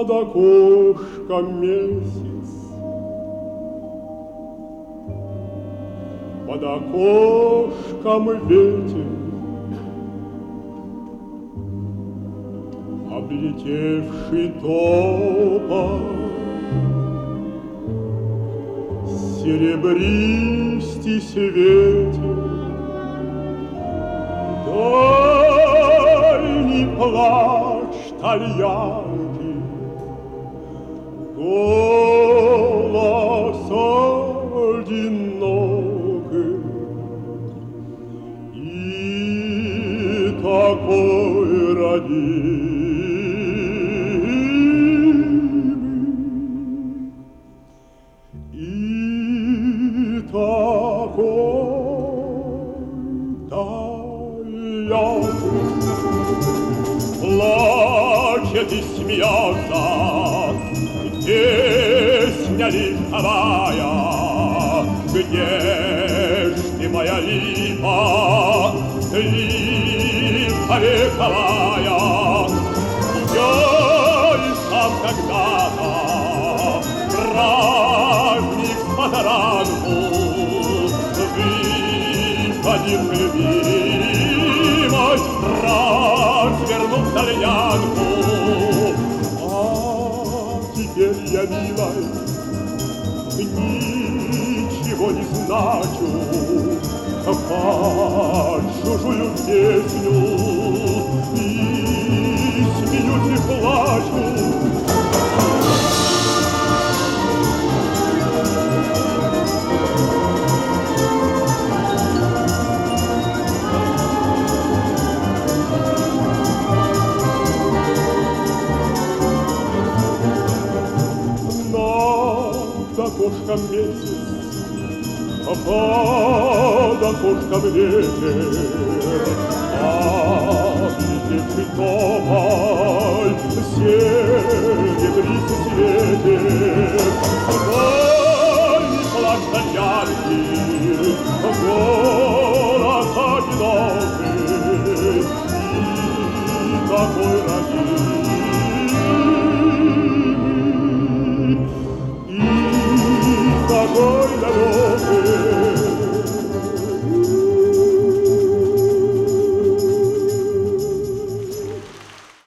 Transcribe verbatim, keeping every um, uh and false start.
Под окошком месяц, под окошком ветер, облетевший топот, серебристый ветер, дальний плач тальянки, голос одинокий и такой родимый, и такой таящий. Плачет и смеется песня лиховая. Где ж ты, моя липа, липа вековая? Я и сам когда-то праздник с позаранку выходил к любимой, развернув тальянку. А теперь я, милая, ничего не значу, под чужую песню и смеюсь и плачу. Над окошком месяц, под окошком ветер, облетевший тополь серебристый светит.